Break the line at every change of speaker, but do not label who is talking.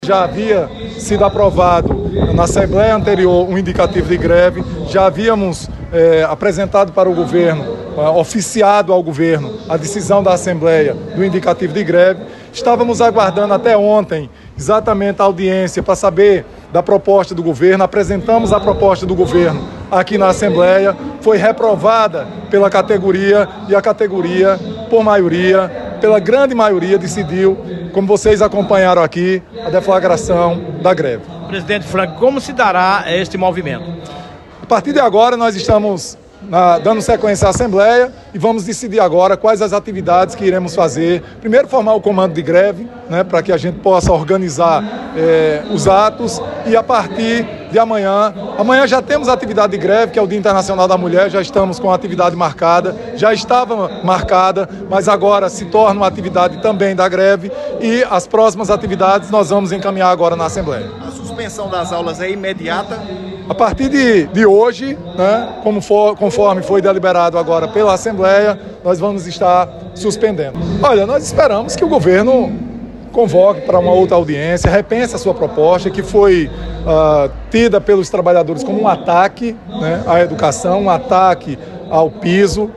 Já havia sido aprovado na Assembleia anterior um indicativo de greve, já havíamos apresentado para o governo, oficiado ao governo a decisão da Assembleia do indicativo de greve. Estávamos aguardando até ontem exatamente a audiência para saber da proposta do governo, apresentamos a proposta do governo aqui na Assembleia, foi reprovada pela categoria e a categoria, por maioria, pela grande maioria, decidiu, como vocês acompanharam aqui, a deflagração da greve.
Presidente Frank, como se dará este movimento?
A partir de agora, nós estamos dando sequência à Assembleia e vamos decidir agora quais as atividades que iremos fazer. Primeiro, formar o comando de greve, para que a gente possa organizar os atos, e a partir de amanhã já temos atividade de greve, que é o Dia Internacional da Mulher, já estamos com a atividade marcada, já estava marcada, mas agora se torna uma atividade também da greve, e as próximas atividades nós vamos encaminhar agora na Assembleia.
A suspensão das aulas é imediata?
A partir de hoje, conforme foi deliberado agora pela Assembleia, nós vamos estar suspendendo. Olha, nós esperamos que o governo convoque para uma outra audiência, repense a sua proposta, que foi tida pelos trabalhadores como um ataque à educação, um ataque ao piso.